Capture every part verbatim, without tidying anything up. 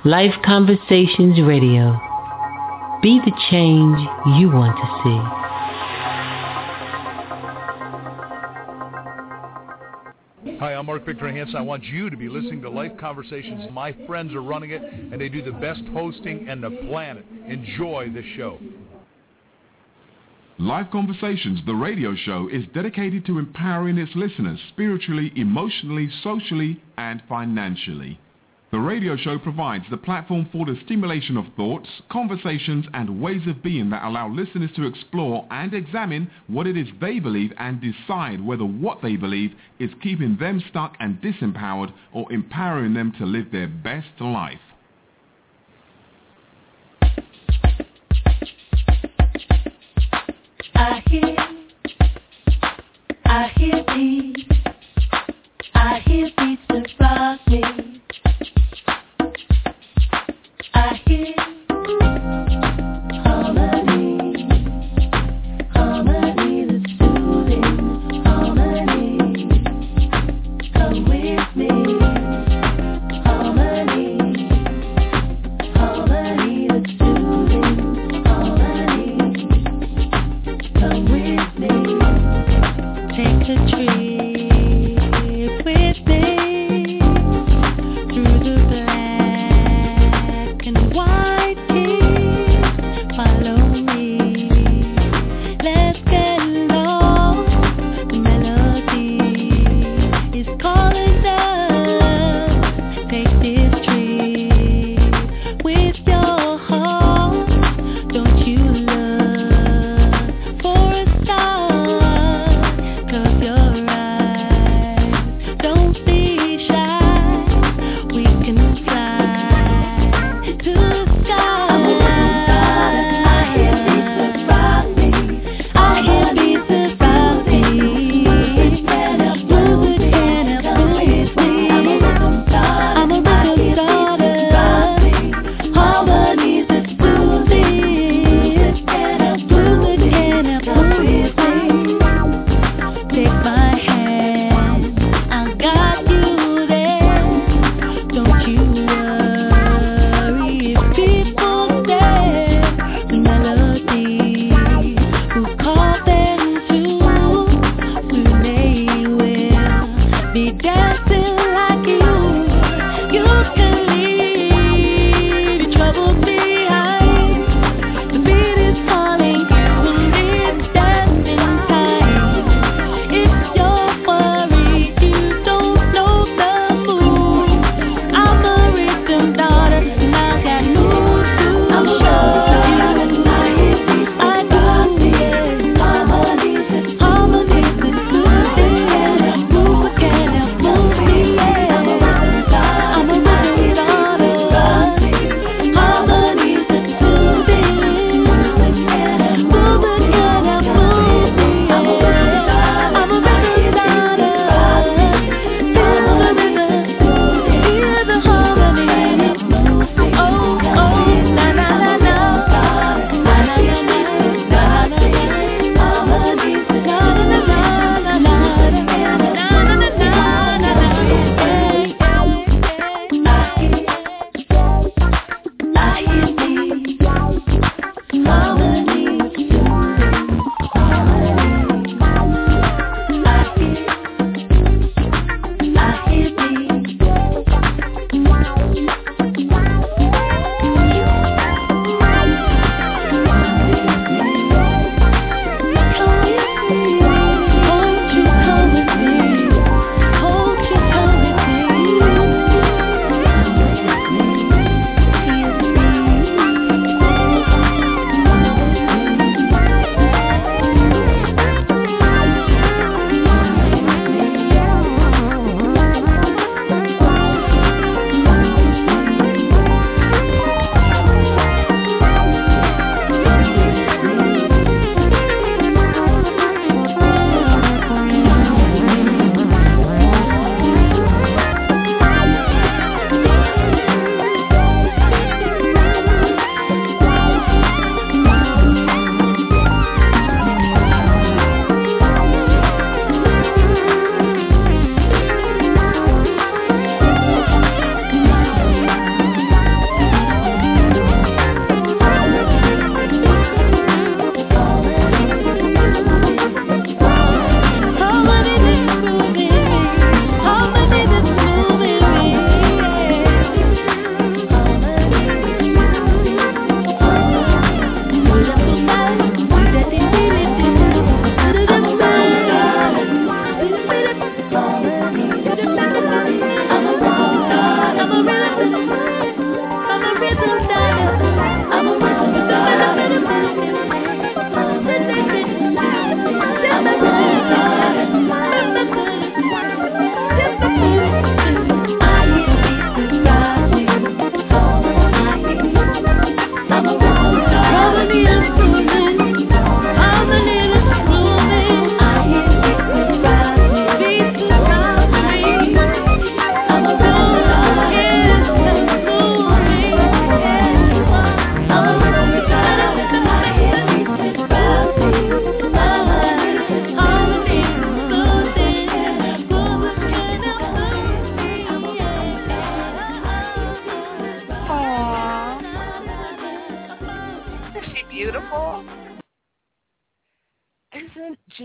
Life Conversations Radio. Be the change you want to see. Hi, I'm Mark Victor Hansen. I want you to be listening to Life Conversations. My friends are running it, and they do the best hosting in the planet. Enjoy the show. Life Conversations, the radio show, is dedicated to empowering its listeners spiritually, emotionally, socially, and financially. The radio show provides the platform for the stimulation of thoughts, conversations, and ways of being that allow listeners to explore and examine what it is they believe and decide whether what they believe is keeping them stuck and disempowered or empowering them to live their best life. I hear, I hear beats, I hear beats that rock me. I hear harmony, harmony that's soothing, harmony, come with me, harmony, harmony that's soothing, harmony, come with me, take the tree.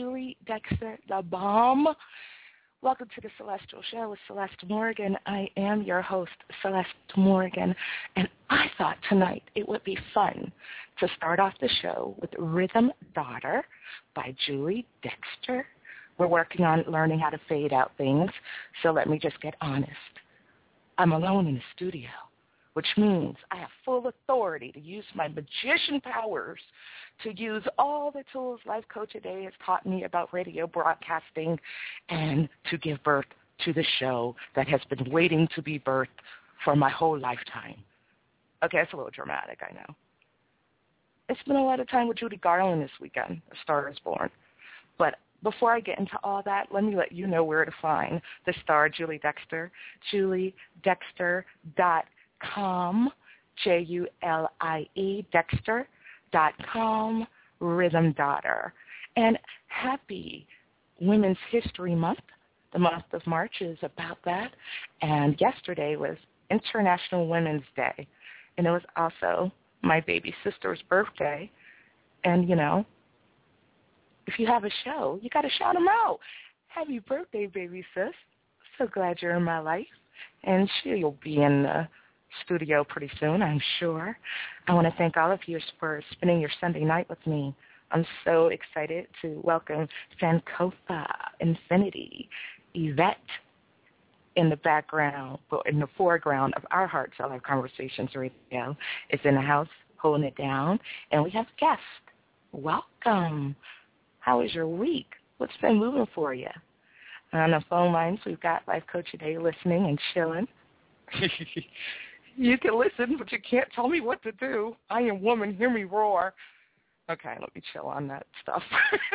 Julie Dexter, the bomb. Welcome to the Celestial Show with Celeste Morgan. I am your host, Celeste Morgan, and I thought tonight it would be fun to start off the show with Rhythm Daughter by Julie Dexter. We're working on learning how to fade out things, so let me just get honest. I'm alone in the studio, which means I have full authority to use my magician powers to use all the tools Life Coach Today has taught me about radio broadcasting and to give birth to the show that has been waiting to be birthed for my whole lifetime. Okay, that's a little dramatic, I know. I spent a lot of time with Judy Garland this weekend, A Star is Born. But before I get into all that, let me let you know where to find the star, Julie Dexter, julie dexter dot com, J U L I E, Dexter dot com, Rhythm Daughter. And happy Women's History Month. The month of March is about that. And yesterday was International Women's Day. And it was also my baby sister's birthday. And, you know, if you have a show, you got to shout them out. Happy birthday, baby sis. So glad you're in my life. And she'll be in the studio pretty soon, I'm sure. I want to thank all of you for spending your Sunday night with me. I'm so excited to welcome Sankofa Infinity, Yvette in the background, well, in the foreground of our Hearts Are Live Conversations Radio is in the house holding it down, and we have guests. Welcome. How was your week? What's been moving for you? On the phone lines, we've got Life Coach Today listening and chilling. You can listen, but you can't tell me what to do. I am woman, hear me roar. Okay, let me chill on that stuff.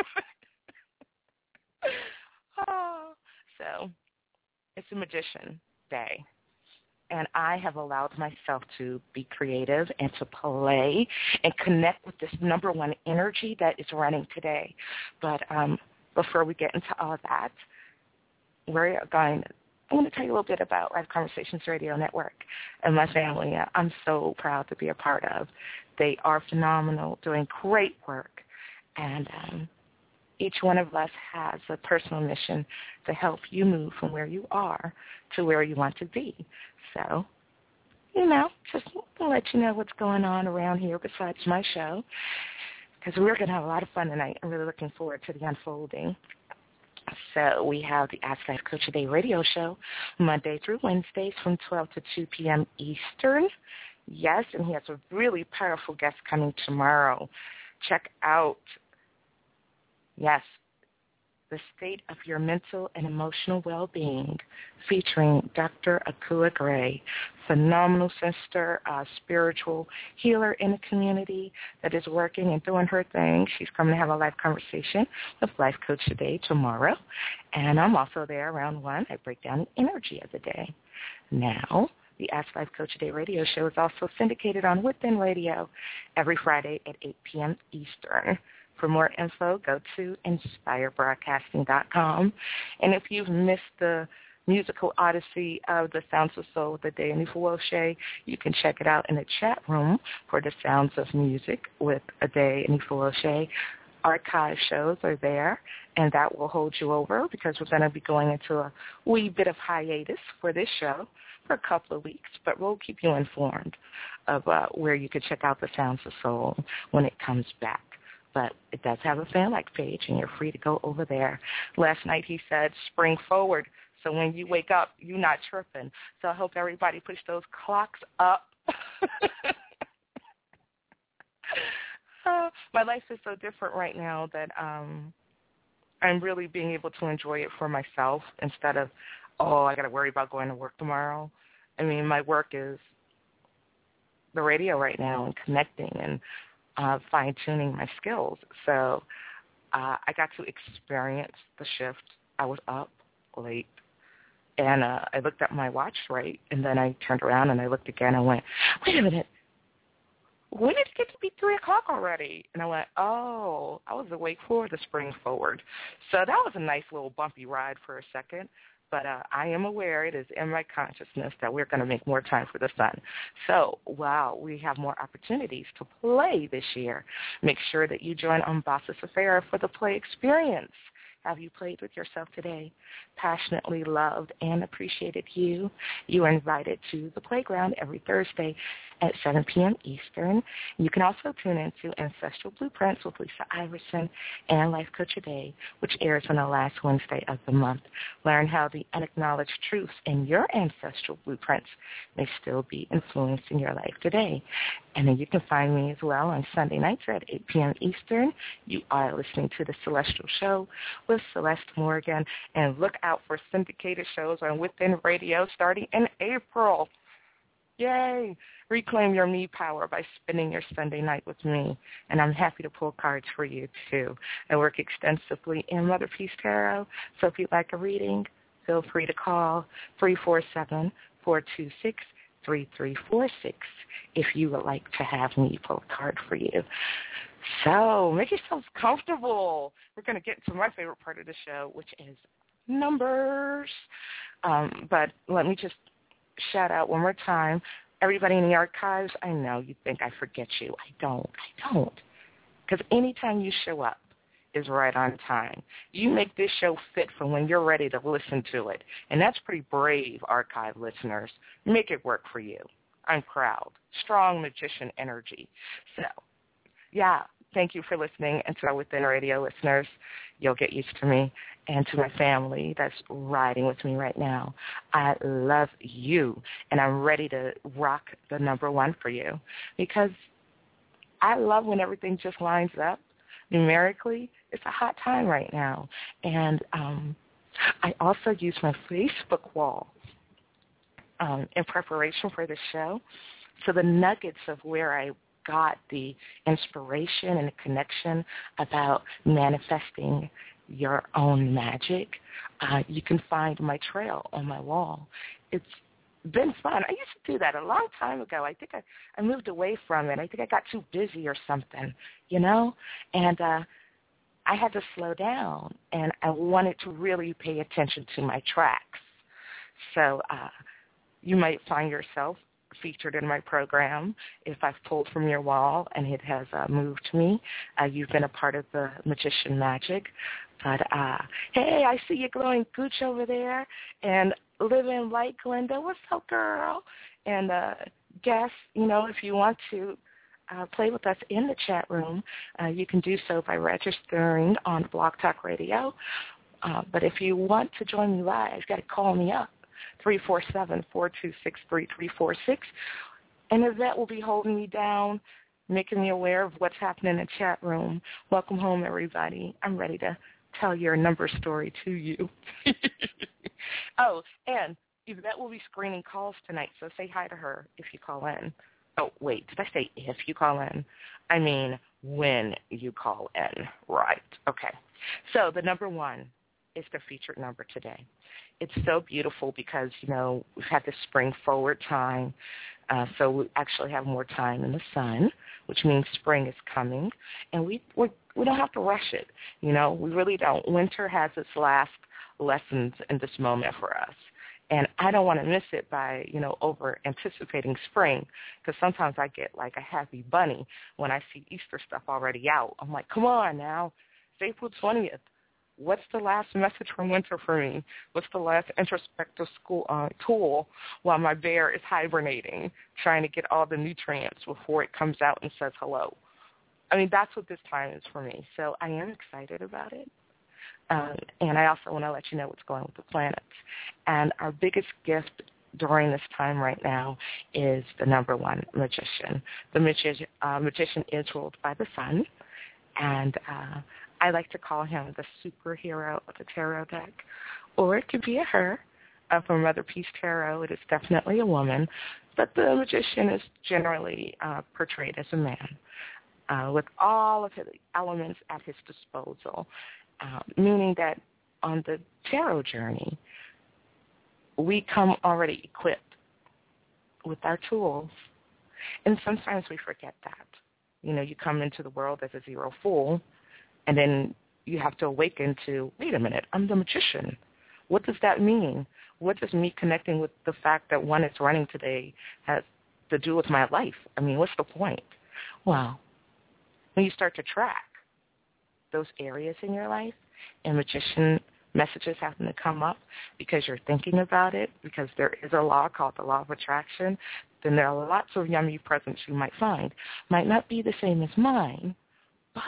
oh, so, it's a Magician Day, and I have allowed myself to be creative and to play and connect with this number one energy that is running today. But um, before we get into all of that, we're going to I want to tell you a little bit about Live Conversations Radio Network and my family. I'm so proud to be a part of. They are phenomenal, doing great work. And um, each one of us has a personal mission to help you move from where you are to where you want to be. So, you know, just to let you know what's going on around here besides my show, because we're going to have a lot of fun tonight. I'm really looking forward to the unfolding. So we have the Ask Life Coach Today radio show Monday through Wednesdays from twelve to two p.m. Eastern. Yes, and he has a really powerful guest coming tomorrow. Check out, yes, The State of Your Mental and Emotional Well-Being, featuring Doctor Akua Gray, phenomenal sister, uh, spiritual healer in the community that is working and doing her thing. She's coming to have a live conversation with Life Coach Today tomorrow. And I'm also there around one. I break down the energy of the day. Now, the Ask Life Coach Today radio show is also syndicated on Within Radio every Friday at eight p.m. Eastern. For more info, go to inspire broadcasting dot com. And if you've missed the musical odyssey of the Sounds of Soul with Ade Anifuoshe, you can check it out in the chat room for the Sounds of Music with Ade Anifuoshe. Archive shows are there, and that will hold you over because we're going to be going into a wee bit of hiatus for this show for a couple of weeks, but we'll keep you informed of uh, where you can check out the Sounds of Soul when it comes back. But it does have a fan like page, and you're free to go over there. Last night he said, spring forward, so when you wake up, you're not tripping. So I hope everybody push those clocks up. uh, my life is so different right now that um, I'm really being able to enjoy it for myself instead of, oh, I got to worry about going to work tomorrow. I mean, my work is the radio right now and connecting and Uh, fine-tuning my skills. So uh, I got to experience the shift. I was up late, and uh, I looked at my watch right, and then I turned around and I looked again and went, wait a minute, when did it get to be three o'clock already? And I went, oh, I was awake for the spring forward. So that was a nice little bumpy ride for a second. But uh, I am aware it is in my consciousness that we're going to make more time for the sun. So while we have more opportunities to play this year, make sure that you join Umbasa Safari for the play experience. Have you played with yourself today? Passionately loved and appreciated you? You are invited to the playground every Thursday at seven p.m. Eastern. You can also tune into Ancestral Blueprints with Lisa Iverson and Life Coach A Day, which airs on the last Wednesday of the month. Learn how the unacknowledged truths in your ancestral blueprints may still be influencing your life today. And then you can find me as well on Sunday nights at eight p.m. Eastern. You are listening to The Celestial Show with Celeste Morgan. And look out for syndicated shows on Within Radio starting in April. Yay! Reclaim your me power by spending your Sunday night with me. And I'm happy to pull cards for you, too. I work extensively in Mother Peace Tarot, so if you'd like a reading, feel free to call three four seven, four two six, three three four six if you would like to have me pull a card for you. So make yourselves comfortable. We're going to get to my favorite part of the show, which is numbers. Um, but let me just shout out one more time. Everybody in the archives, I know you think I forget you. I don't. I don't. Because anytime you show up is right on time. You make this show fit for when you're ready to listen to it. And that's pretty brave, archive listeners. Make it work for you. I'm proud. Strong magician energy. So, yeah, thank you for listening. And to our Within Radio listeners, you'll get used to me. And to my family that's riding with me right now, I love you. And I'm ready to rock the number one for you. Because I love when everything just lines up. Numerically, it's a hot time right now. And um, I also use my Facebook wall um, in preparation for the show. So the nuggets of where I got the inspiration and the connection about manifesting your own magic, uh, you can find my trail on my wall. It's been fun. I used to do that a long time ago. I think I, I moved away from it. I think I got too busy or something, you know? And uh, I had to slow down, and I wanted to really pay attention to my tracks. So uh, you might find yourself featured in my program if I've pulled from your wall and it has uh, moved me. Uh, you've been a part of the Magician Magic. But, uh, hey, I see you glowing gooch over there. And living like Glenda, what's up, girl? And uh, guess, you know, if you want to uh, play with us in the chat room, uh, you can do so by registering on Blog Talk Radio. Uh, but if you want to join me live, you've got to call me up, three four seven, four two six, three three four six. And Yvette will be holding me down, making me aware of what's happening in the chat room. Welcome home, everybody. I'm ready to tell your number story to you. Oh, and Yvette will be screening calls tonight, so say hi to her if you call in. Oh, wait, did I say if you call in? I mean when you call in. Right, okay. So the number one is the featured number today. It's so beautiful because, you know, we've had this spring forward time, uh, so we actually have more time in the sun, which means spring is coming, and we we're, we don't have to rush it. You know, we really don't. Winter has its last lessons in this moment for us, and I don't want to miss it by, you know, over-anticipating spring, because sometimes I get like a happy bunny when I see Easter stuff already out. I'm like, come on now, it's April twentieth. What's the last message from winter for me? What's the last introspective school uh, tool while my bear is hibernating, trying to get all the nutrients before it comes out and says hello? I mean, that's what this time is for me. So I am excited about it. Um, and I also want to let you know what's going on with the planets. And our biggest gift during this time right now is the number one magician. The magi- uh, magician is ruled by the sun, and uh, I like to call him the superhero of the tarot deck, or it could be a her. Uh, from Mother Peace Tarot, it is definitely a woman, but the magician is generally uh, portrayed as a man, uh, with all of his elements at his disposal, uh, meaning that on the tarot journey, we come already equipped with our tools, And sometimes we forget that. You know, you come into the world as a zero full, and then you have to awaken to, wait a minute, I'm the magician. What does that mean? What does me connecting with the fact that one is running today has to do with my life? I mean, what's the point? Well, when you start to track those areas in your life and magician messages happen to come up because you're thinking about it, because there is a law called the law of attraction, then there are lots of yummy presents you might find. Might not be the same as mine, but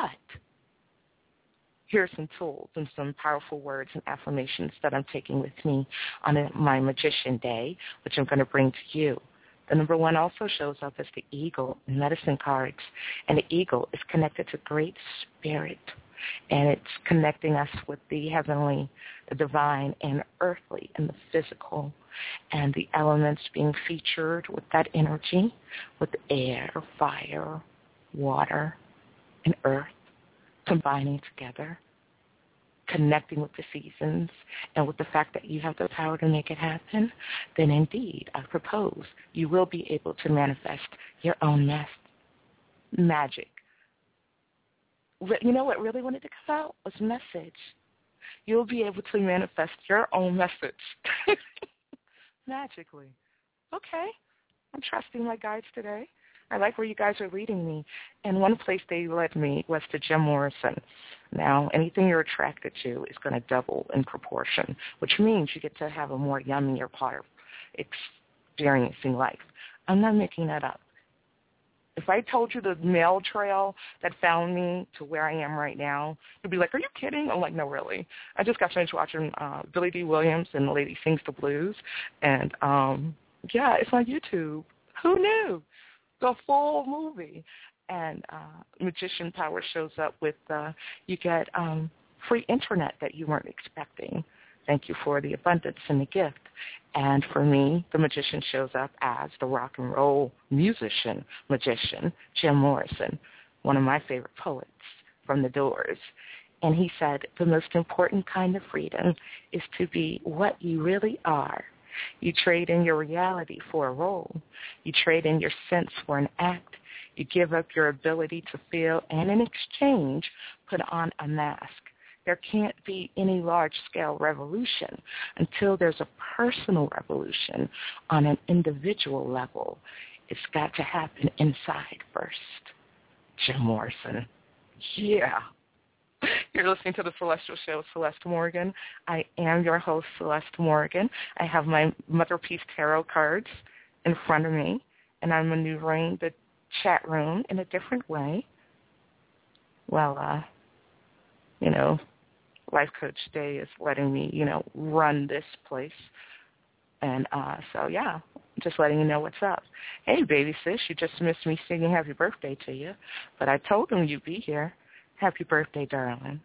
here are some tools and some powerful words and affirmations that I'm taking with me on a, my Magician Day, which I'm going to bring to you. The number one also shows up as the eagle in medicine cards, and the eagle is connected to Great Spirit, and it's connecting us with the heavenly, the divine, and earthly, and the physical, and the elements being featured with that energy, with air, fire, water, and earth, combining together, connecting with the seasons, and with the fact that you have the power to make it happen, then indeed, I propose, you will be able to manifest your own mes- magic. You know what really wanted to come out was message. You'll be able to manifest your own message magically. Okay, I'm trusting my guides today. I like where you guys are leading me. And one place they led me was to Jim Morrison. Now, anything you're attracted to is going to double in proportion, which means you get to have a more yummier part of experiencing life. I'm not making that up. If I told you the mail trail that found me to where I am right now, you'd be like, are you kidding? I'm like, no, really. I just got finished watching uh, Billy D. Williams and The Lady Sings the Blues. And, um, yeah, it's on YouTube. Who knew? The full movie. And uh, Magician Power shows up with, uh, you get um, free internet that you weren't expecting. Thank you for the abundance and the gift. And for me, the magician shows up as the rock and roll musician magician, Jim Morrison, one of my favorite poets from the Doors. And he said, the most important kind of freedom is to be what you really are. You trade in your reality for a role. You trade in your sense for an act. You give up your ability to feel, and in exchange, put on a mask. There can't be any large-scale revolution until there's a personal revolution on an individual level. It's got to happen inside first. Jim Morrison. Yeah. You're listening to The Celestial Show with Celeste Morgan. I am your host, Celeste Morgan. I have my Mother Peace Tarot cards in front of me, and I'm maneuvering the chat room in a different way. Well, uh, you know, Life Coach Day is letting me, you know, run this place. And uh, so, yeah, just letting you know what's up. Hey, baby sis, you just missed me singing happy birthday to you, but I told them you'd be here. Happy birthday, darling.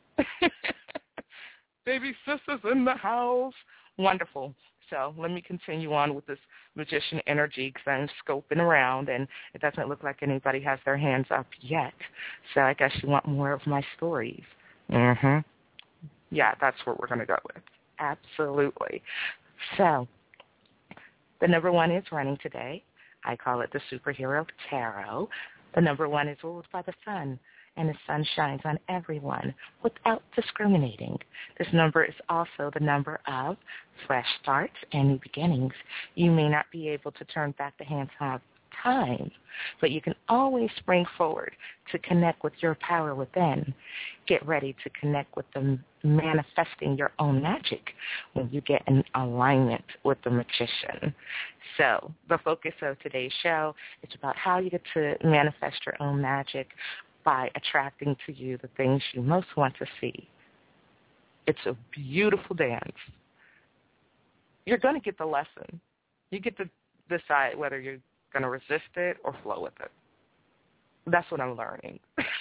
Baby sis is in the house. Wonderful. So let me continue on with this magician energy because I'm scoping around, and it doesn't look like anybody has their hands up yet. So I guess you want more of my stories. Mm-hmm. Yeah, that's what we're going to go with. Absolutely. So the number one is running today. I call it the superhero tarot. The number one is ruled by the sun, and the sun shines on everyone without discriminating. This number is also the number of fresh starts and new beginnings. You may not be able to turn back the hands of time, but you can always spring forward to connect with your power within. Get ready to connect with the manifesting your own magic when you get in alignment with the magician. So the focus of today's show is about how you get to manifest your own magic by attracting to you the things you most want to see. It's a beautiful dance. You're going to get the lesson. You get to decide whether you're going to resist it or flow with it. That's what I'm learning.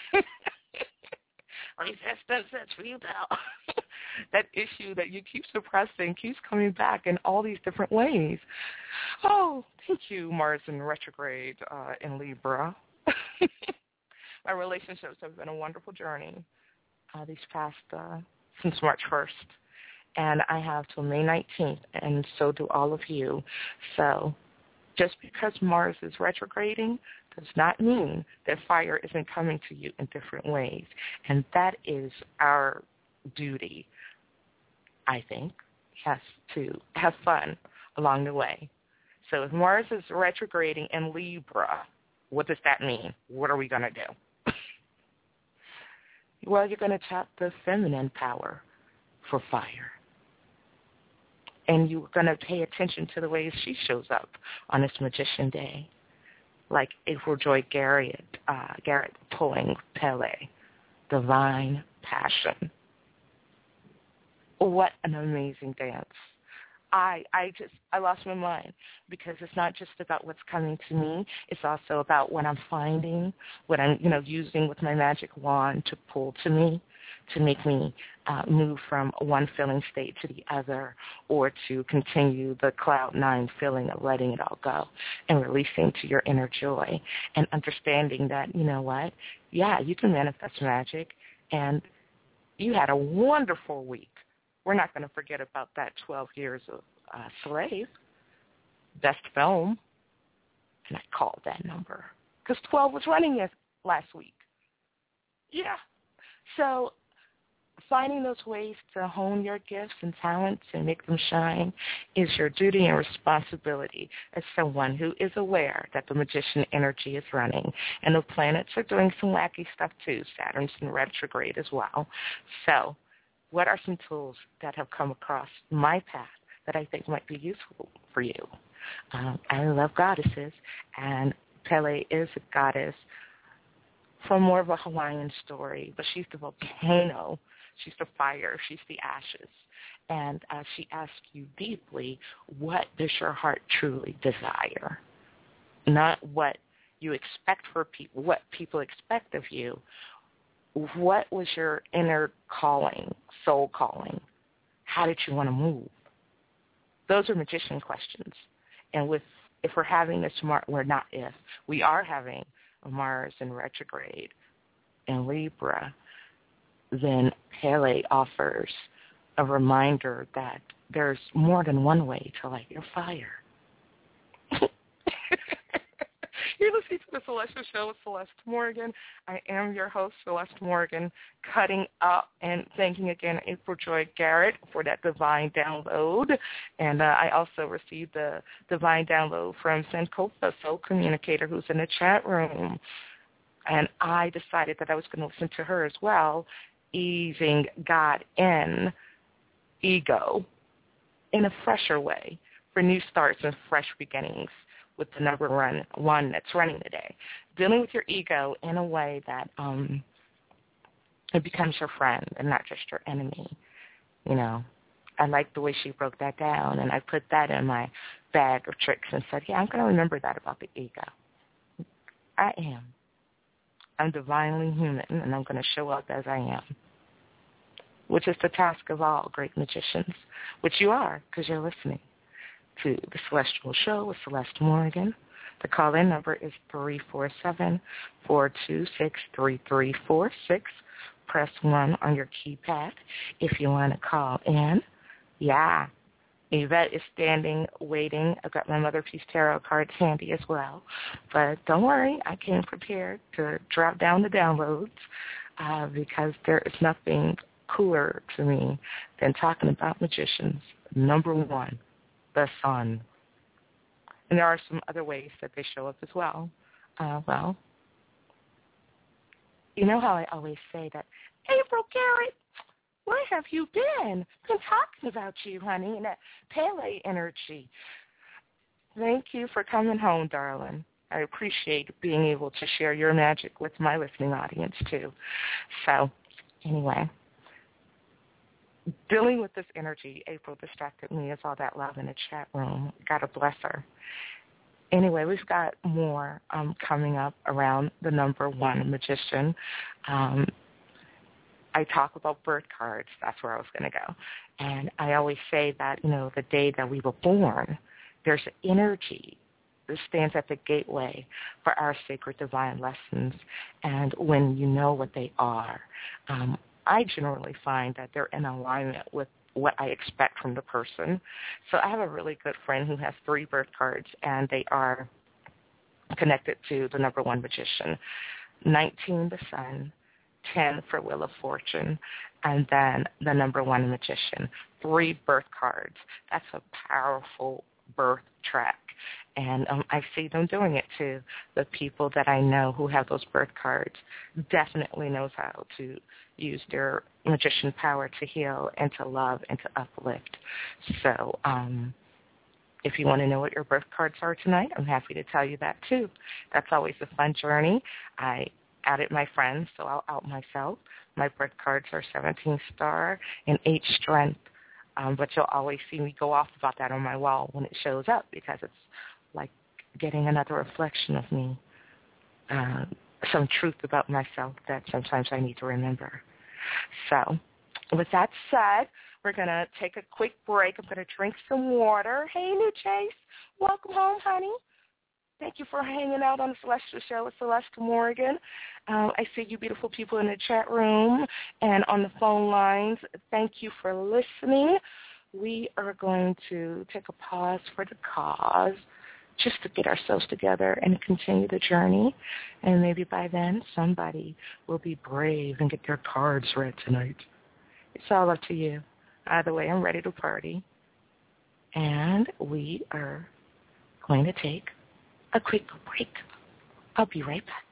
Resistance, it's real now. That issue that you keep suppressing keeps coming back in all these different ways. Oh, thank you, Mars in retrograde uh, in Libra. My relationships have been a wonderful journey uh, these past, uh, since March first. And I have till May nineteenth, and so do all of you. So Just because Mars is retrograding does not mean that fire isn't coming to you in different ways. And that is our duty, I think, has to have fun along the way. So if Mars is retrograding in Libra, what does that mean? What are we going to do? Well, you're going to tap the feminine power for fire. And you're going to pay attention to the ways she shows up on this Magician Day. Like April Joy Garrett, uh, Garrett pulling Pele, Divine Passion. What an amazing dance. I I just, I lost my mind because it's not just about what's coming to me. It's also about what I'm finding, what I'm, you know, using with my magic wand to pull to me, to make me uh, move from one feeling state to the other, or to continue the cloud nine feeling of letting it all go and releasing to your inner joy and understanding that, you know what, yeah, you can manifest magic, and you had a wonderful week. We're not going to forget about that twelve years of uh, Slave, best film, and I called that number because twelve was running yes, last week. Yeah. So finding those ways to hone your gifts and talents and make them shine is your duty and responsibility as someone who is aware that the magician energy is running. And the planets are doing some wacky stuff too. Saturn's in retrograde as well. So what are some tools that have come across my path that I think might be useful for you? Um, I love goddesses, and Pele is a goddess from more of a Hawaiian story, but she's the volcano, she's the fire, she's the ashes. And uh, she asks you deeply, what does your heart truly desire? Not what you expect for people, what people expect of you. What was your inner calling, soul calling? How did you want to move? Those are magician questions. And with if we're having this, we're not if, we are having a Mars in retrograde in Libra, then Pele offers a reminder that there's more than one way to light your fire. You're listening to The Celestial Show with Celeste Morgan. I am your host, Celeste Morgan, cutting up and thanking again April Joy Garrett for that divine download. And uh, I also received the divine download from Sankofa, Soul Communicator, who's in the chat room. And I decided that I was going to listen to her as well, easing God in ego in a fresher way for new starts and fresh beginnings with the number one, one that's running today. Dealing with your ego in a way that um, it becomes your friend and not just your enemy. You know, I like the way she broke that down, and I put that in my bag of tricks and said, yeah, I'm going to remember that about the ego. I am. I'm divinely human, and I'm going to show up as I am, which is the task of all great magicians, which you are because you're listening to The Celestial Show with Celeste Morgan. The call-in number is three four seven, four two six, three three four six. Press one on your keypad if you want to call in. Yeah. Yvette is standing, waiting. I've got my Mother Peace Tarot cards handy as well. But don't worry, I came prepared to drop down the downloads uh, because there is nothing cooler to me than talking about magicians. Number one, the sun. And there are some other ways that they show up as well. Uh, well, you know how I always say that, April Garrett, where have you been? Been talking about you, honey, and that Pele energy. Thank you for coming home, darling. I appreciate being able to share your magic with my listening audience, too. So, anyway, dealing with this energy, April distracted me as all that love in the chat room. Gotta bless her. Anyway, we've got more um, coming up around the number one magician. Um, I talk about birth cards. That's where I was going to go. And I always say that, you know, the day that we were born, there's energy that stands at the gateway for our sacred divine lessons. And when you know what they are, um, I generally find that they're in alignment with what I expect from the person. So I have a really good friend who has three birth cards, and they are connected to the number one magician. nineteen, the sun, ten for Wheel of Fortune, and then the number one magician. Three birth cards. That's a powerful birth track. And um, I see them doing it too. The people that I know who have those birth cards definitely knows how to use their magician power to heal and to love and to uplift. So um, if you want to know what your birth cards are tonight, I'm happy to tell you that too. That's always a fun journey. I outed my friends, so I'll out myself. My birth cards are seventeen star and eight strength. Um, but you'll always see me go off about that on my wall when it shows up because it's like getting another reflection of me, uh, some truth about myself that sometimes I need to remember. So with that said, we're going to take a quick break. I'm going to drink some water. Hey, New Chase. Welcome home, honey. Thank you for hanging out on the Celestial Show with Celeste Morgan. Um, I see you beautiful people in the chat room and on the phone lines. Thank you for listening. We are going to take a pause for the cause just to get ourselves together and continue the journey. And maybe by then somebody will be brave and get their cards read tonight. It's all up to you. Either way, I'm ready to party. And we are going to take a quick break. I'll be right back.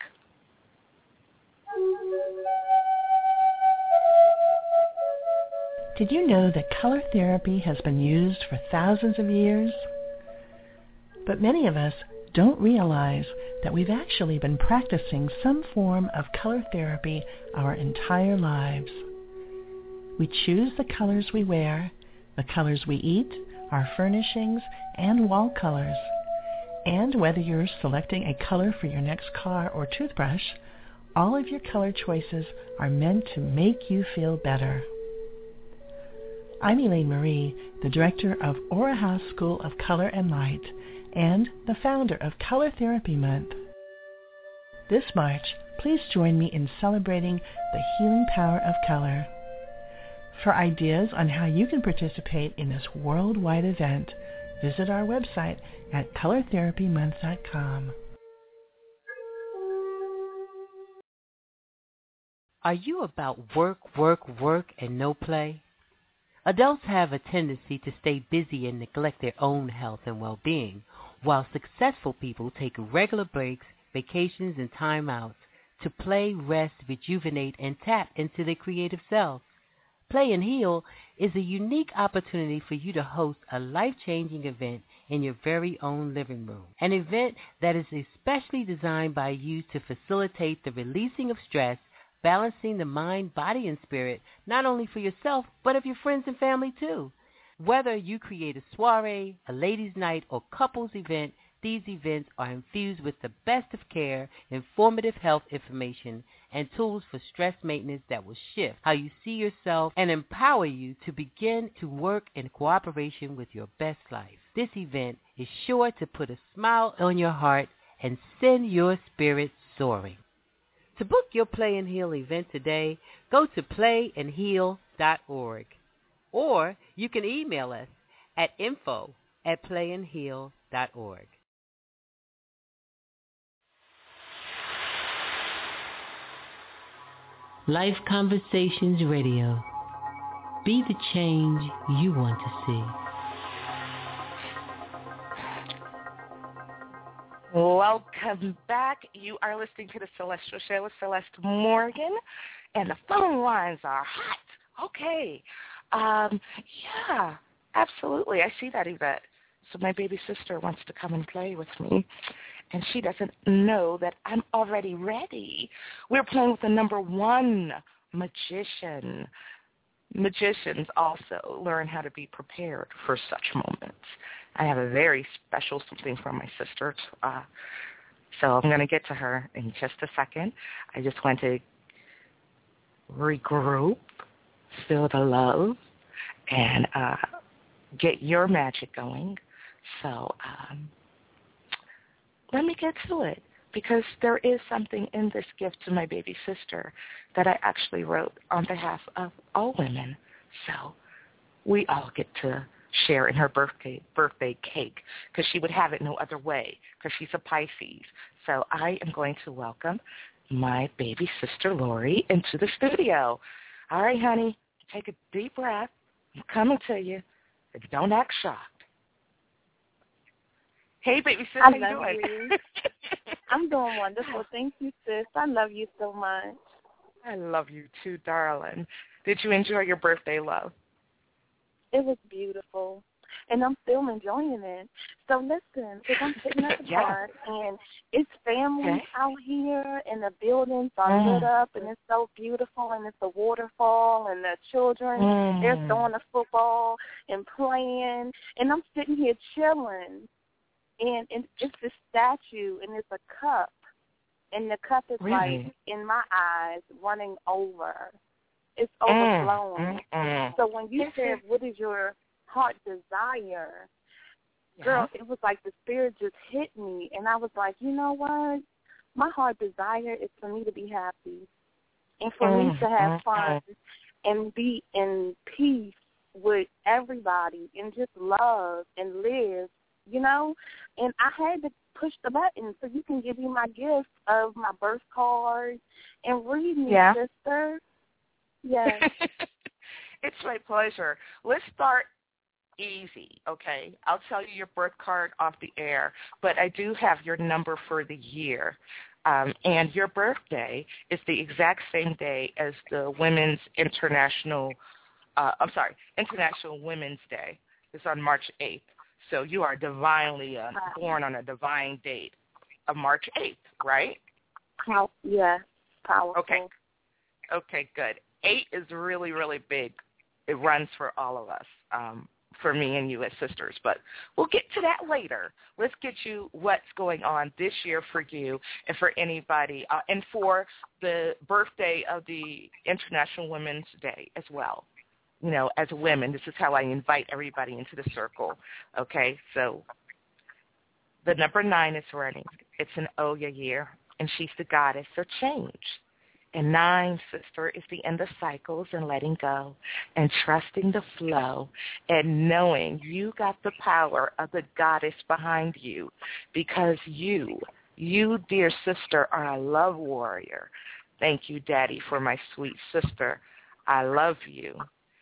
Did you know that color therapy has been used for thousands of years? But many of us don't realize that we've actually been practicing some form of color therapy our entire lives. We choose the colors we wear, the colors we eat, our furnishings, and wall colors. And whether you're selecting a color for your next car or toothbrush, all of your color choices are meant to make you feel better. I'm Elaine Marie, the director of Aura House School of Color and Light, and the founder of Color Therapy Month. This March, please join me in celebrating the healing power of color. For ideas on how you can participate in this worldwide event, visit our website at color therapy month dot com. Are you about work, work, work, and no play? Adults have a tendency to stay busy and neglect their own health and well-being, while successful people take regular breaks, vacations, and time outs to play, rest, rejuvenate, and tap into their creative selves. Play and Heal is a unique opportunity for you to host a life-changing event in your very own living room, an event that is especially designed by you to facilitate the releasing of stress, balancing the mind, body, and spirit, not only for yourself, but of your friends and family too. Whether you create a soiree, a ladies' night, or couples event, these events are infused with the best of care, informative health information, and tools for stress maintenance that will shift how you see yourself and empower you to begin to work in cooperation with your best life. This event is sure to put a smile on your heart and send your spirit soaring. To book your Play and Heal event today, go to play and heal dot org, or you can email us at info at play and heal dot org. Life Conversations Radio. Be the change you want to see. Welcome back. You are listening to the Celestial Show with Celeste Morgan, and the phone lines are hot. Okay. Um, yeah, absolutely. I see that, Yvette. So my baby sister wants to come and play with me, and she doesn't know that I'm already ready. We're playing with the number one magician. Magicians also learn how to be prepared for such moments. I have a very special something for my sister, uh, so I'm going to get to her in just a second. I just want to regroup, feel the love, and uh, get your magic going. So um, let me get to it, because there is something in this gift to my baby sister that I actually wrote on behalf of all women. So we all get to share in her birthday birthday cake because she would have it no other way because she's a Pisces. So I am going to welcome my baby sister Lori into the studio. All right, honey, take a deep breath. I'm coming to you. Don't act shocked. Hey, baby sis, I how you love doing? You. I'm doing wonderful. Thank you, sis. I love you so much. I love you too, darling. Did you enjoy your birthday, love? It was beautiful, and I'm still enjoying it. So listen, because I'm sitting at the yeah. park, and it's families okay. out here, and the buildings are mm. lit up, and it's so beautiful, and it's a waterfall, and the children, mm. they're throwing the football and playing, and I'm sitting here chilling, and, and it's this statue, and it's a cup, and the cup is really? like, in my eyes, running over. It's overflowing. Mm, mm, mm. So when you said, what is your heart desire, yeah. girl, it was like the spirit just hit me. And I was like, you know what? My heart desire is for me to be happy and for mm, me to have mm, fun mm. and be in peace with everybody and just love and live, you know? And I had to push the button so you can give me my gift of my birth card and read me, yeah. sister. Yes. It's my pleasure. Let's start easy, okay? I'll tell you your birth card off the air, but I do have your number for the year. Um, and your birthday is the exact same day as the Women's International, uh, I'm sorry, International Women's Day. It's on March eighth. So you are divinely uh, born on a divine date of March eighth, right? How, yeah, powerful. Okay. Okay, good. Eight is really, really big. It runs for all of us, um, for me and you as sisters. But we'll get to that later. Let's get you what's going on this year for you and for anybody, uh, and for the birthday of the International Women's Day as well. You know, as women, this is how I invite everybody into the circle, okay? So the number nine is running. It's an Oya year, and she's the goddess of change. And nine, sister, is the end of cycles and letting go and trusting the flow and knowing you got the power of the goddess behind you because you, you, dear sister, are a love warrior. Thank you, Daddy, for my sweet sister. I love you.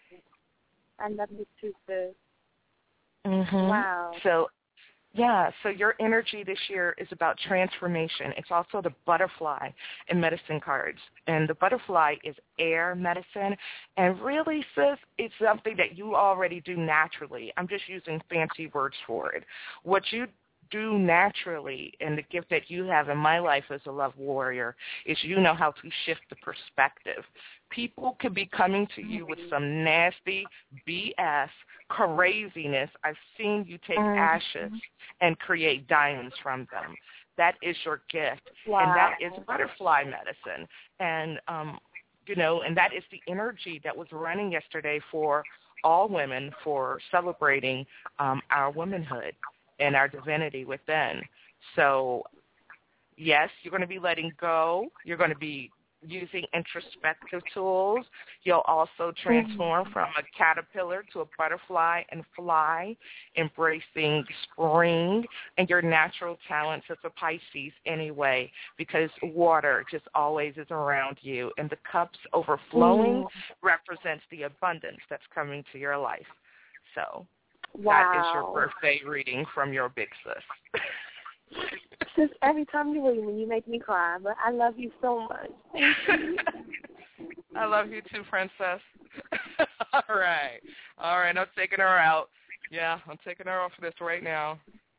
I love you too, sis. Mm-hmm. Wow. So, yeah, so your energy this year is about transformation. It's also the butterfly in medicine cards. And the butterfly is air medicine. And really, sis, it's something that you already do naturally. I'm just using fancy words for it. What you do naturally, and the gift that you have in my life as a love warrior, is you know how to shift the perspective. People could be coming to you with some nasty B S, craziness. I've seen you take mm-hmm. ashes and create diamonds from them. That is your gift, wow. and that is butterfly medicine. And, um, you know, and that is the energy that was running yesterday for all women for celebrating um, our womanhood and our divinity within. So, yes, you're going to be letting go. You're going to be using introspective tools. You'll also transform from a caterpillar to a butterfly and fly, embracing spring and your natural talents as a Pisces anyway, because water just always is around you, and the cups overflowing mm. represents the abundance that's coming to your life. So wow. that is your birthday reading from your big sis. Sis, every time you read me, you make me cry, but I love you so much. Thank you. I love you too, princess. All right. All right, I'm taking her out. Yeah, I'm taking her off of this right now.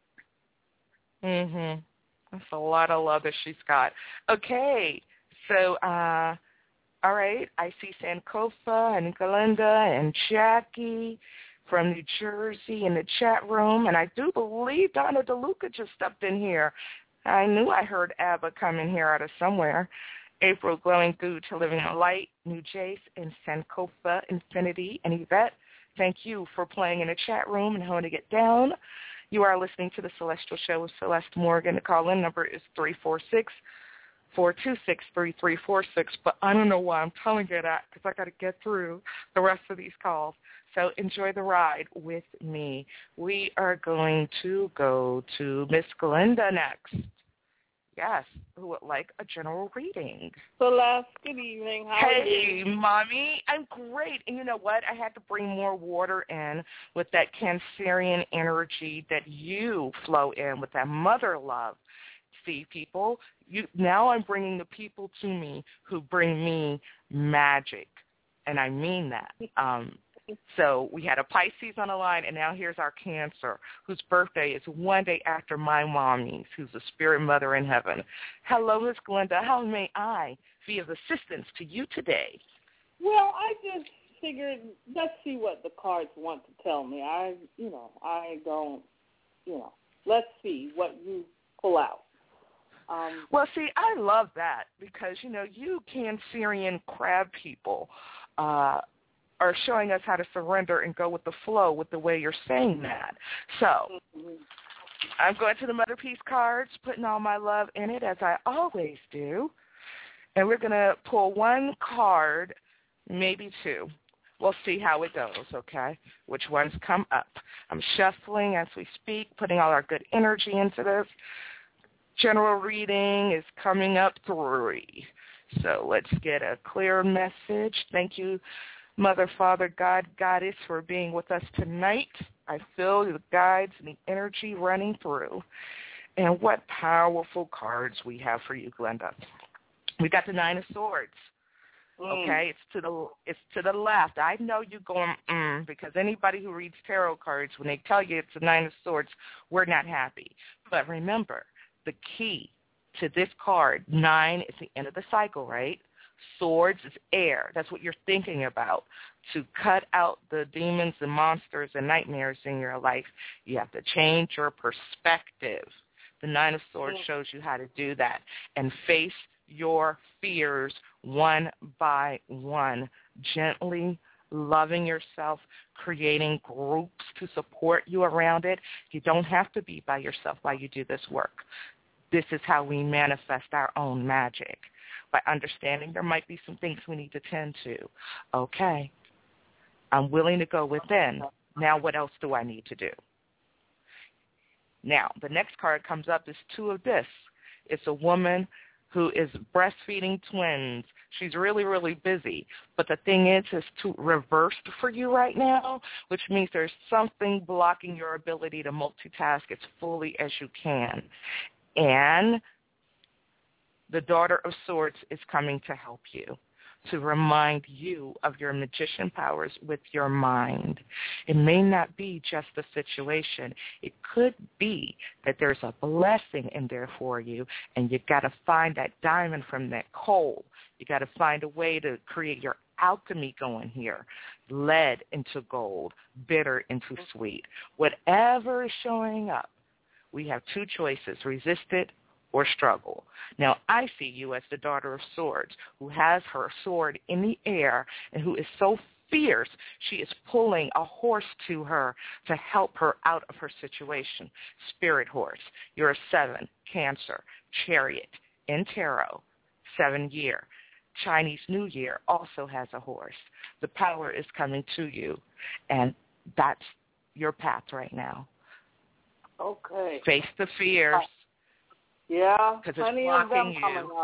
Mm-hmm. That's a lot of love that she's got. Okay, so, uh, all right, I see Sankofa and Galinda and Jackie from New Jersey in the chat room, and I do believe Donna DeLuca just stepped in here. I knew I heard Abba come in here out of somewhere. April Glowing Through to Living in Light, New Jace, and Sankofa Infinity, and Yvette, thank you for playing in the chat room and how to get down. You are listening to The Celestial Show with Celeste Morgan. The call-in number is three four six, four two six, three three four six, but I don't know why I'm telling you that because I got to get through the rest of these calls. So enjoy the ride with me. We are going to go to Miss Glenda next. Yes, who would like a general reading. Celeste, good evening. How hey, are you? Hey, Mommy. I'm great. And you know what? I had to bring more water in with that Cancerian energy that you flow in with that mother love. See, people, you now I'm bringing the people to me who bring me magic, and I mean that. Um, so we had a Pisces on the line, and now here's our Cancer, whose birthday is one day after my mommy's, who's a spirit mother in heaven. Hello, Miss Glenda. How may I be of assistance to you today? Well, I just figured, let's see what the cards want to tell me. I, you know, I don't, you know, let's see what you pull out. Um, well, see, I love that because, you know, you Cancerian crab people uh, are showing us how to surrender and go with the flow with the way you're saying that. So mm-hmm. I'm going to the Mother Peace cards, putting all my love in it, as I always do. And we're going to pull one card, maybe two. We'll see how it goes, okay, which ones come up. I'm shuffling as we speak, putting all our good energy into this. General reading is coming up three. So let's get a clear message. Thank you, Mother, Father, God, Goddess, for being with us tonight. I feel the guides and the energy running through. And what powerful cards we have for you, Glenda. We got the Nine of Swords. Okay, it's to the it's to the left. I know you going mm, because anybody who reads tarot cards, when they tell you it's the Nine of Swords, we're not happy. But remember, the key to this card, nine is the end of the cycle, right? Swords is air. That's what you're thinking about. To cut out the demons and monsters and nightmares in your life, you have to change your perspective. The Nine of Swords shows you how to do that and face your fears one by one, gently loving yourself, creating groups to support you around it. You don't have to be by yourself while you do this work. This is how we manifest our own magic, by understanding there might be some things we need to tend to. Okay, I'm willing to go within. Now what else do I need to do? Now, the next card comes up is Two of This. It's a woman who is breastfeeding twins. She's really, really busy. But the thing is, it's too reversed for you right now, which means there's something blocking your ability to multitask as fully as you can. And the Daughter of Swords is coming to help you, to remind you of your magician powers with your mind. It may not be just the situation. It could be that there's a blessing in there for you, and you've got to find that diamond from that coal. You've got to find a way to create your alchemy going here. Lead into gold, bitter into sweet. Whatever is showing up, we have two choices, resist it or struggle. Now, I see you as the Daughter of Swords, who has her sword in the air and who is so fierce, she is pulling a horse to her to help her out of her situation. Spirit horse. You're a seven, Cancer, Chariot, in tarot, seven year. Chinese New Year also has a horse. The power is coming to you, and that's your path right now. Okay. Face the fears. Yeah, because plenty it's of them blocking coming you.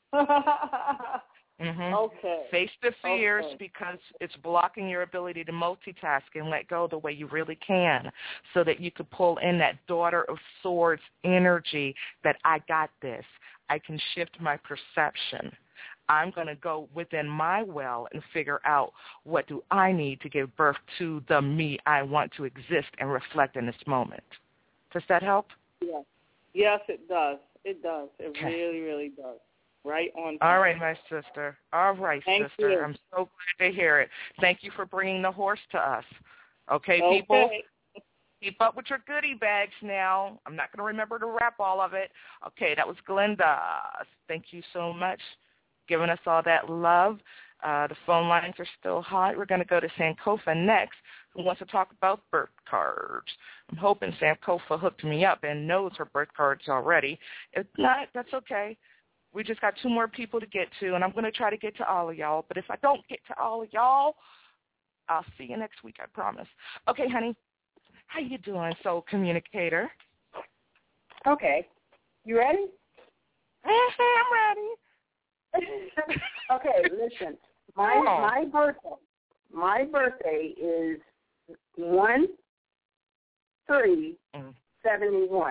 up. Mm-hmm. Okay. Face the fears okay. because it's blocking your ability to multitask and let go the way you really can, so that you could pull in that Daughter of Swords energy that I got this. I can shift my perception. I'm going to go within my well and figure out what do I need to give birth to the me I want to exist and reflect in this moment. Does that help? Yes. Yes, it does. It does. It okay. really, really does. Right on time. All right, my sister. All right, Thank sister. You. I'm so glad to hear it. Thank you for bringing the horse to us. Okay, okay. people? Keep up with your goodie bags now. I'm not going to remember to wrap all of it. Okay, that was Glenda. Thank you so much for giving us all that love. Uh, the phone lines are still hot. We're going to go to Sankofa next, who wants to talk about birth cards. I'm hoping Sankofa hooked me up and knows her birth cards already. If not, that's okay. We just got two more people to get to, and I'm going to try to get to all of y'all. But if I don't get to all of y'all, I'll see you next week, I promise. Okay, honey. How you doing, soul communicator? Okay. You ready? I'm ready. Okay, listen. My oh. my birthday my birthday is one three seventy one.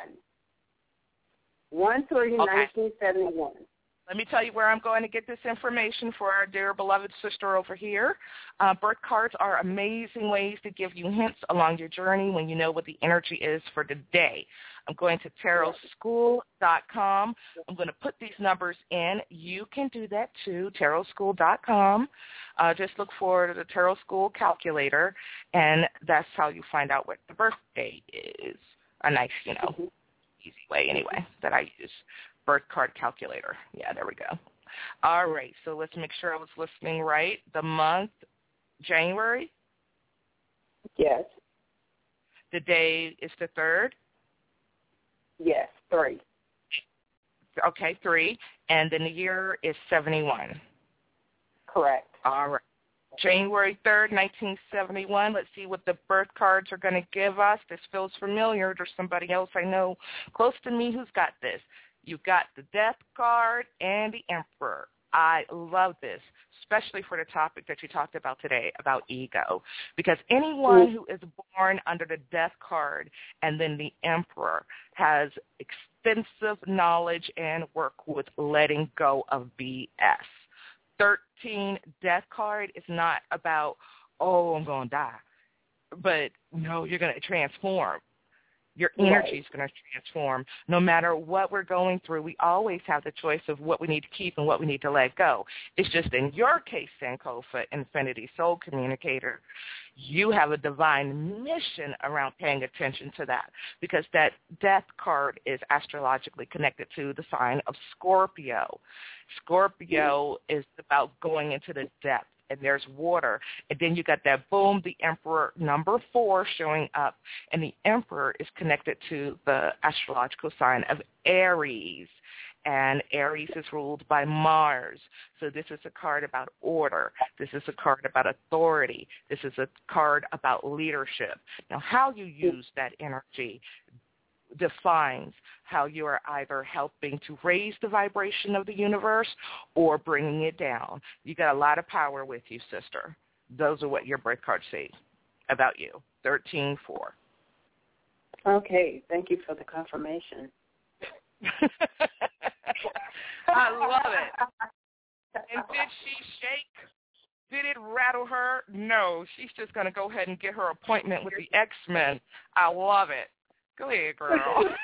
One three nineteen seventy one. Let me tell you where I'm going to get this information for our dear beloved sister over here. Uh, birth cards are amazing ways to give you hints along your journey when you know what the energy is for the day. I'm going to tarot school dot com. I'm going to put these numbers in. You can do that too, tarot school dot com. Uh, just look for the Tarot School calculator, and that's how you find out what the birthday is. A nice, you know, easy way anyway that I use. Birth card calculator. Yeah, there we go. All right, so let's make sure I was listening right. The month, January? Yes. The day is the third? Yes, three. Okay, three. And then the year is seventy-one. Correct. All right. January third, nineteen seventy-one. Let's see what the birth cards are going to give us. This feels familiar. There's somebody else I know close to me who's got this. You've got the Death card and the Emperor. I love this, especially for the topic that you talked about today, about ego. Because anyone who is born under the Death card and then the Emperor has extensive knowledge and work with letting go of B S. thirteen Death card is not about, oh, I'm going to die. But, no, you're going to transform. Your energy is going to transform. No matter what we're going through, we always have the choice of what we need to keep and what we need to let go. It's just in your case, Sankofa Infinity Soul Communicator, you have a divine mission around paying attention to that, because that Death card is astrologically connected to the sign of Scorpio. Scorpio is about going into the depth. And there's water. And then you got that boom, the Emperor number four showing up. And the Emperor is connected to the astrological sign of Aries. And Aries is ruled by Mars. So this is a card about order. This is a card about authority. This is a card about leadership. Now, how you use that energy defines how you are either helping to raise the vibration of the universe or bringing it down. You got a lot of power with you, sister. Those are what your birth cards say about you. thirteen four. Okay. Thank you for the confirmation. I love it. And did she shake? Did it rattle her? No. She's just going to go ahead and get her appointment with the X-Men. I love it. Go ahead, girl.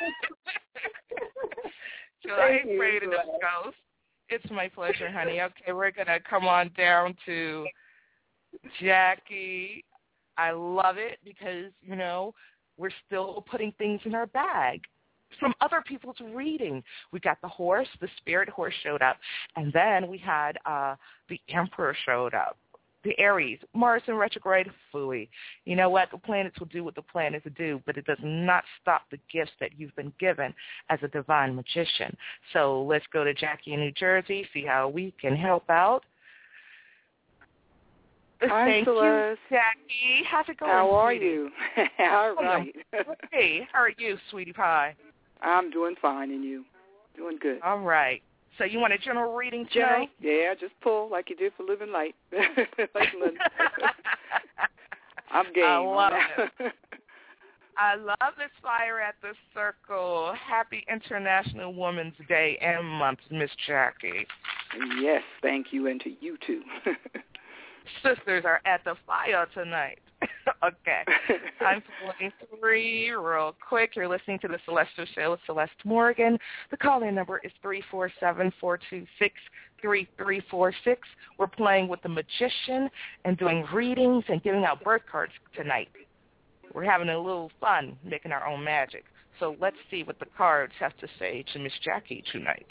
So I ain't afraid of this ghost. It's my pleasure, honey. Okay, we're going to come on down to Jackie. I love it because, you know, we're still putting things in our bag from other people's reading. We got the horse, the spirit horse showed up, and then we had uh, the Emperor showed up. The Aries, Mars in retrograde, phooey. You know what? The planets will do what the planets do, but it does not stop the gifts that you've been given as a divine magician. So let's go to Jackie in New Jersey, see how we can help out. Hi, Thank Celeste. you, Jackie. How's it going, How are sweetie? you? All right. Hey, how are you, sweetie pie? I'm doing fine, and you? Doing good. All right. So you want a general reading General? tonight? Yeah, just pull like you did for Living Light. Like I'm game. I love it. I love this fire at the circle. Happy International Women's Day and Month, Miss Jackie. Yes, thank you, and to you too. Sisters are at the fire tonight. Okay. I'm pulling three real quick. You're listening to the Celestial Show with Celeste Morgan. The call-in number is three four seven, four two six, three three four six. We're playing with the magician and doing readings and giving out birth cards tonight. We're having a little fun making our own magic. So let's see what the cards have to say to Miss Jackie tonight.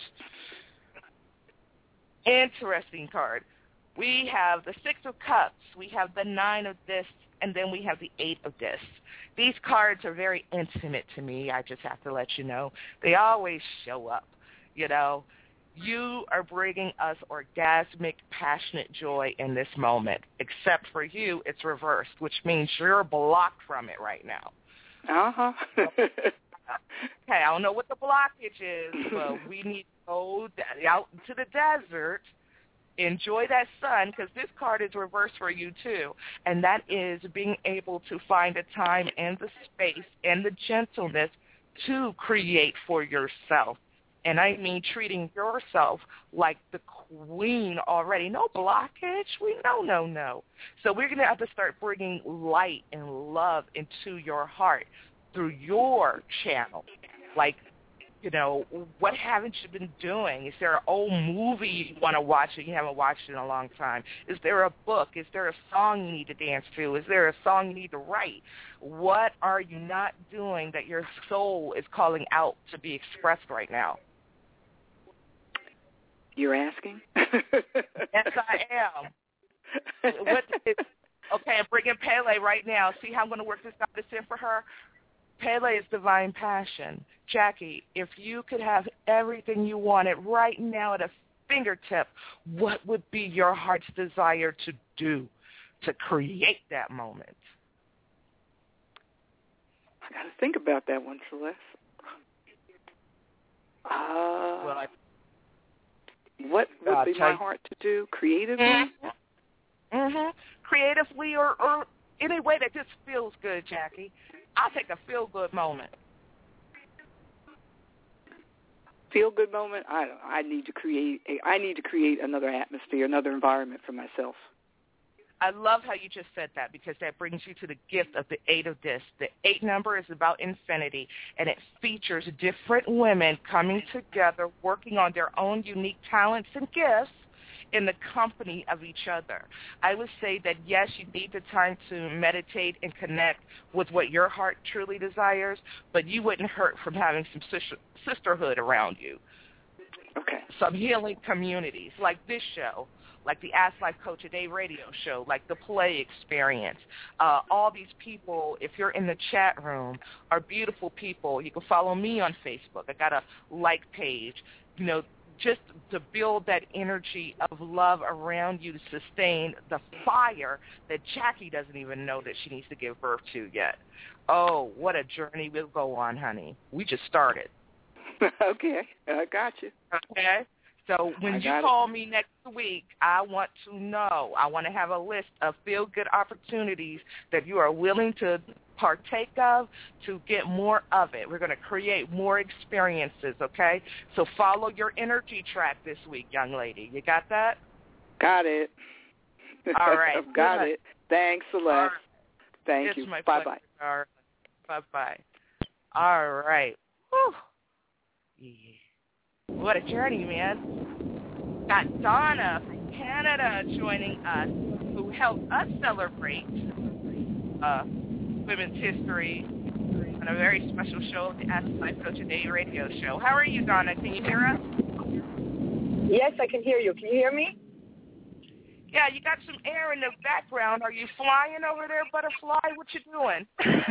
Interesting card. We have the Six of Cups. We have the Nine of Discs. And then we have the Eight of Discs. These cards are very intimate to me. I just have to let you know. They always show up, you know. You are bringing us orgasmic, passionate joy in this moment. Except for you, it's reversed, which means you're blocked from it right now. Uh-huh. Okay, I don't know what the blockage is, but we need to go out into the desert, enjoy that sun, because this card is reversed for you too, and that is being able to find the time and the space and the gentleness to create for yourself. And I mean treating yourself like the queen already. No blockage. We no, no, no. So we're going to have to start bringing light and love into your heart through your channel. Like, you know, what haven't you been doing? Is there an old movie you want to watch and you haven't watched in a long time? Is there a book? Is there a song you need to dance to? Is there a song you need to write? What are you not doing that your soul is calling out to be expressed right now? You're asking? Yes, I am. What is, okay, I'm bringing Pele right now. See how I'm going to work this out this in for her? Pele is divine passion. Jackie, if you could have everything you wanted right now at a fingertip, what would be your heart's desire to do to create that moment? I got to think about that one, Celeste. Uh, well, I, what would uh, be my heart to do creatively? Mm-hmm. Mm-hmm. Creatively or, or any way that just feels good, Jackie. I'll take a feel-good moment. Feel-good moment? I don't. I need to create. A, I need to create another atmosphere, another environment for myself. I love how you just said that, because that brings you to the gift of the Eight of Discs. The eight number is about infinity, and it features different women coming together, working on their own unique talents and gifts in the company of each other. I would say that, yes, you need the time to meditate and connect with what your heart truly desires, but you wouldn't hurt from having some sister, sisterhood around you. Okay. Some healing communities like this show, like the Ask Life Coach A Day radio show, like the Play Experience. Uh, all these people, if you're in the chat room, are beautiful people. You can follow me on Facebook. I got a like page. You know, just to build that energy of love around you to sustain the fire that Jackie doesn't even know that she needs to give birth to yet. Oh, what a journey we'll go on, honey. We just started. Okay, I got you. Okay? So when you call me next week, I want to know, I want to have a list of feel-good opportunities that you are willing to partake of to get more of it. We're going to create more experiences, okay? So follow your energy track this week, young lady. You got that? Got it. All right. I've got Good. it. Thanks, Celeste. Right. Thank it's you. My Bye-bye. All right. Bye-bye. All right. Whew. Yeah. What a journey, man. Got Donna from Canada joining us, who helped us celebrate uh, women's history on a very special show, the Ask Life Coach A Day radio show. How are you, Donna? Can you hear us? Yes, I can hear you. Can you hear me? Yeah, you got some air in the background. Are you flying over there, butterfly? What you doing?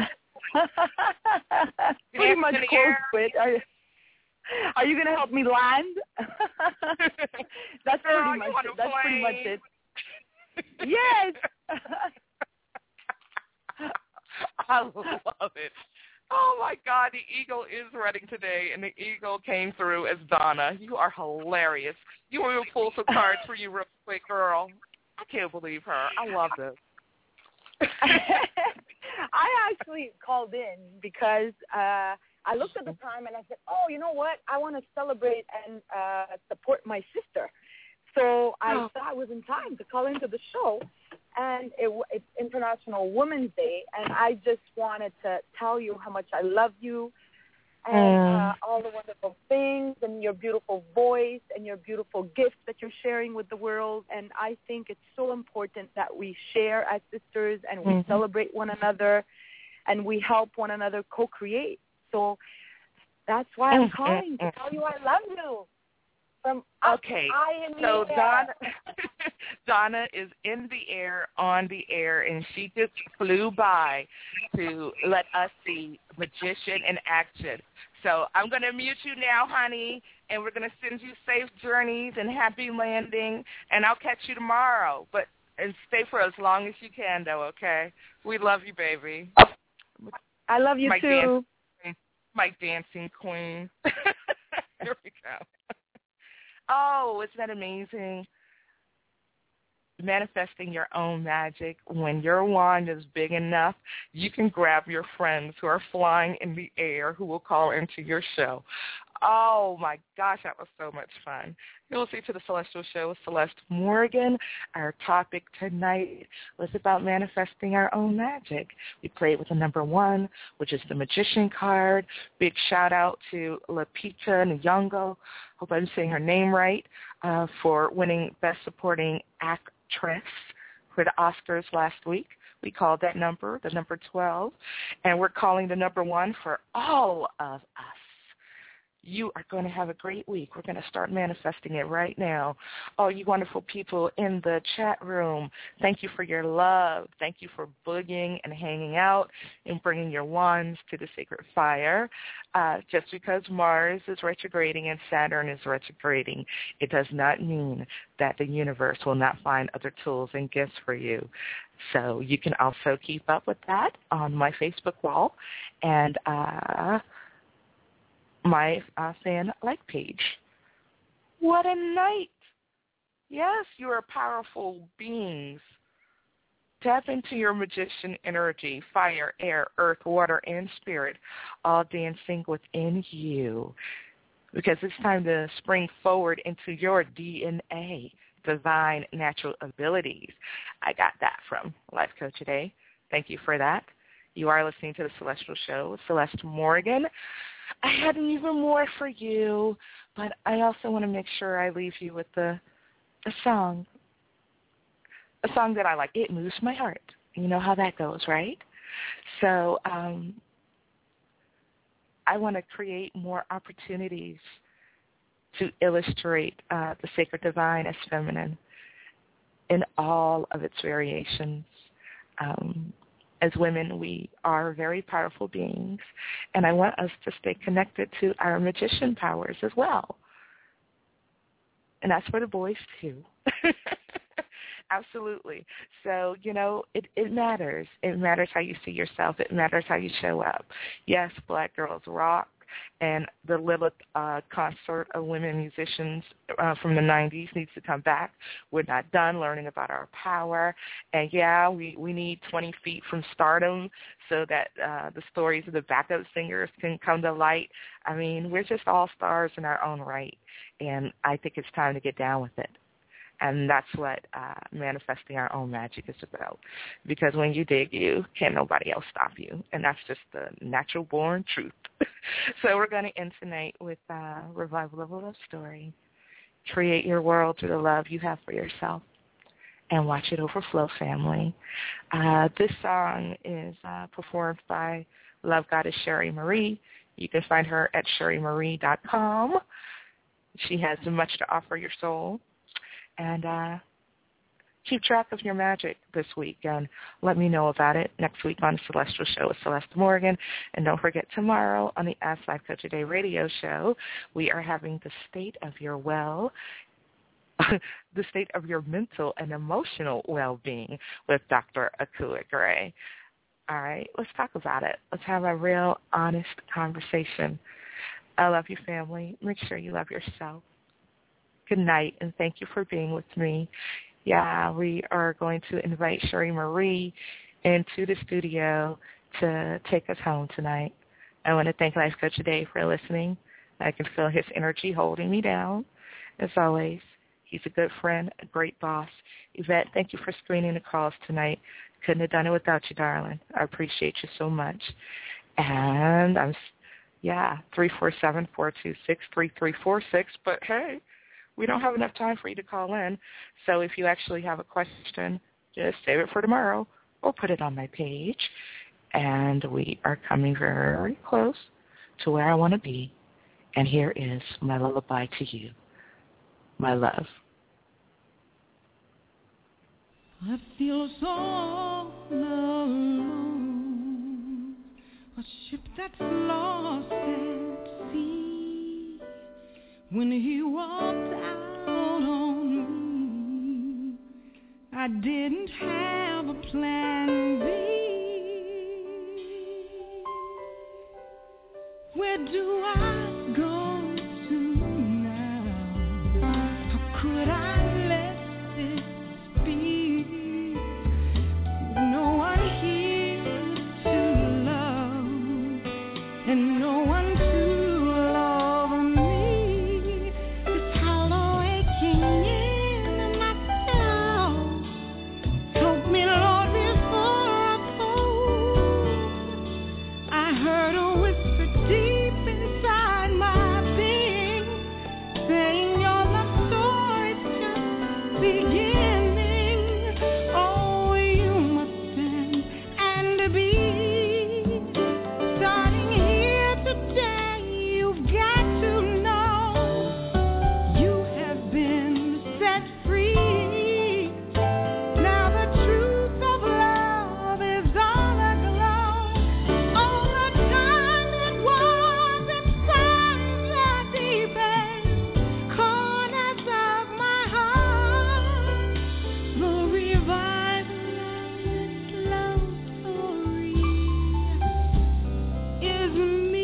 Pretty much close to it. Are you, are you going to help me land? That's Girl, pretty much it. That's pretty much it. Yes. I love it. Oh, my God, the eagle is running today, and the eagle came through as Donna. You are hilarious. You want me to pull some cards for you real quick, girl? I can't believe her. I love this. I actually called in because uh, I looked at the time and I said, oh, you know what? I want to celebrate and uh, support my sister. So I oh. thought it was in time to call into the show. And it, it's International Women's Day, and I just wanted to tell you how much I love you and uh, all the wonderful things and your beautiful voice and your beautiful gifts that you're sharing with the world. And I think it's so important that we share as sisters and we mm-hmm. celebrate one another and we help one another co-create. So that's why I'm calling to tell you I love you. From okay, I am so the Donna, Donna is in the air, on the air, and she just flew by to let us see Magician in action. So I'm going to mute you now, honey, and we're going to send you safe journeys and happy landing, and I'll catch you tomorrow. But and stay for as long as you can, though, okay? We love you, baby. I love you, my too. Dancing, my dancing queen. Here we go. Oh, isn't that amazing? Manifesting your own magic. When your wand is big enough, you can grab your friends who are flying in the air who will call into your show. Oh, my gosh, that was so much fun. You'll see to the Celestial Show with Celeste Morgan. Our topic tonight was about manifesting our own magic. We played with the number one, which is the Magician card. Big shout-out to Lupita Nyong'o, hope I'm saying her name right, uh, for winning Best Supporting Actress for the Oscars last week. We called that number, the number twelve, and we're calling the number one for all of us. You are going to have a great week. We're going to start manifesting it right now. Oh, you wonderful people in the chat room, thank you for your love. Thank you for boogieing and hanging out and bringing your wands to the sacred fire. Uh, just because Mars is retrograding and Saturn is retrograding, it does not mean that the universe will not find other tools and gifts for you. So you can also keep up with that on my Facebook wall and uh my uh, fan like page. What a night. Yes, you are powerful beings. Tap into your magician energy, fire, air, earth, water, and spirit, all dancing within you. Because it's time to spring forward into your D N A, divine natural abilities. I got that from Life Coach Today. Thank you for that. You are listening to The Celestial Show with Celeste Morgan. I had even more for you, but I also want to make sure I leave you with the, a song, a song that I like. It moves my heart. You know how that goes, right? So um, I want to create more opportunities to illustrate uh, the sacred divine as feminine in all of its variations. Um, As women, we are very powerful beings, and I want us to stay connected to our magician powers as well. And that's for the boys, too. Absolutely. So, you know, it, it matters. It matters how you see yourself. It matters how you show up. Yes, Black Girls Rock. And the Lilith uh, consort of women musicians uh, from the nineties needs to come back. We're not done learning about our power. And, yeah, we, we need twenty feet from stardom so that uh, the stories of the backup singers can come to light. I mean, we're just all stars in our own right. And I think it's time to get down with it. And that's what uh, manifesting our own magic is about. Because when you dig you, can't nobody else stop you. And that's just the natural-born truth. So we're going to end tonight with uh, Revival of a Love Story. Create your world through the love you have for yourself. And watch it overflow, family. Uh, this song is uh, performed by Love Goddess Sherry Marie. You can find her at sherry marie dot com. She has much to offer your soul. And uh, keep track of your magic this week and let me know about it next week on Celestial Show with Celeste Morgan. And don't forget, tomorrow on the Ask Life Coach Today radio show, we are having the state of your well, the state of your mental and emotional well-being with Doctor Akua Gray. All right, let's talk about it. Let's have a real, honest conversation. I love you, family. Make sure you love yourself. Good night, and thank you for being with me. Yeah, we are going to invite Sherry Marie into the studio to take us home tonight. I want to thank Life Coach Today for listening. I can feel his energy holding me down. As always, he's a good friend, a great boss. Yvette, thank you for screening the calls tonight. Couldn't have done it without you, darling. I appreciate you so much. And I'm, yeah, three four seven, four two six, three three four six, but hey, we don't have enough time for you to call in. So if you actually have a question, just save it for tomorrow or put it on my page. And we are coming very close to where I want to be. And here is my lullaby to you. my love. I feel so alone, a ship that's lost at sea. When he walked out on me, I didn't have a plan B. Where do I go to now? How could I let this be? No one here to love, and no one to love me. This hollow aching in myself. Help me, Lord, before I fall. I heard a whisper deep inside my being, saying your love story's just beginning. Oh, you must stand and be. Starting here today, you've got to know you have been set free. Now the truth of love is all aglow. All the time it was inside the deepest corners of my heart. The revival of this love story is me.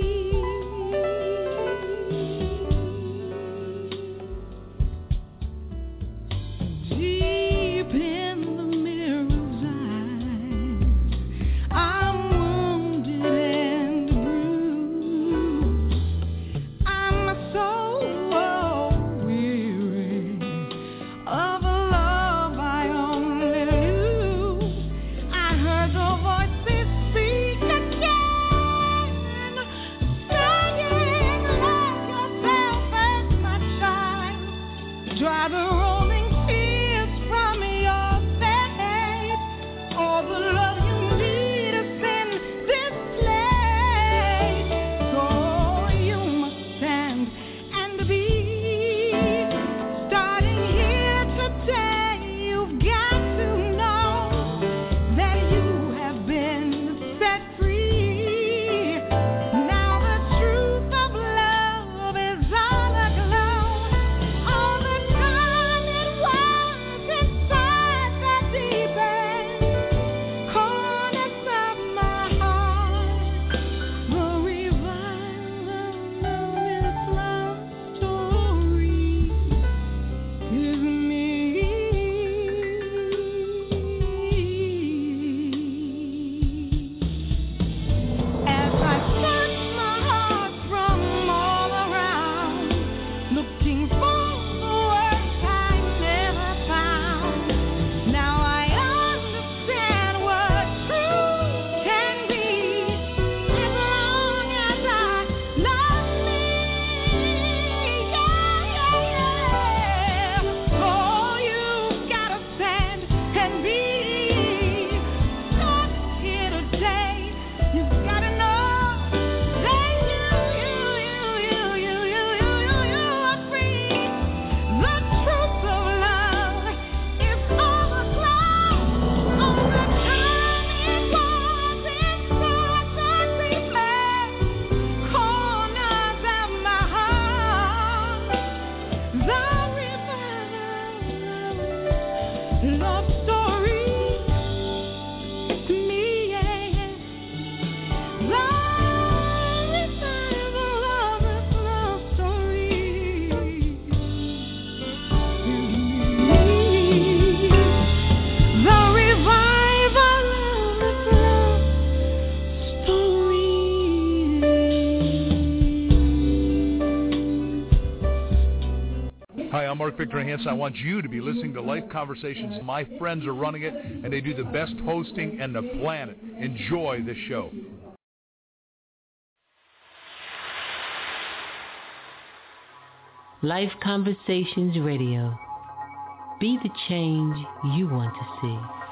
Deep in the mirror's eyes, I'm wounded and bruised. I'm so weary of a love I only knew. I heard the voices speak again, saying, love yourself as my child. Dry the rolling tears from your face. All the love you need is in this place. So you must stand and be. Starting here today, you've got to know that you have been set free. Now the truth of love is all aglow. All the time it was inside the deepest corners of my heart. The revival of this love story is me. As I search my heart from all around, looking for the words I never found. Now I understand what truth can be, as long as I love me. Yeah, yeah, yeah. Oh, you've gotta stand and be. Stuck here today, you've gotta know that you, you, you, you, you, you, you, you are free. The truth of love is overflow. All the time it was inside the deepest corners of my heart. The revival love story is me, yeah. The revival of this love story is me. The revival of this love story. Hi, I'm Mark Victor Hansen. I want you to be listening to Life Conversations. My friends are running it, and they do the best hosting in the planet. Enjoy the show. Life Conversations Radio. Be the change you want to see.